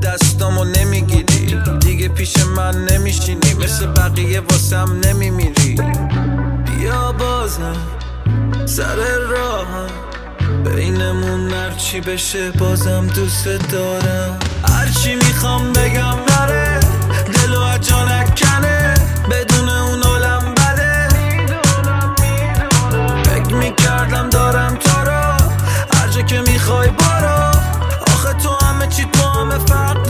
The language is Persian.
دستامو نمیگیری، دیگه پیش من نمیشینی، مثل بقیه واسم نمیمیری. بیا بازم سر راهم، بینمون هرچی بشه بازم دوست دارم.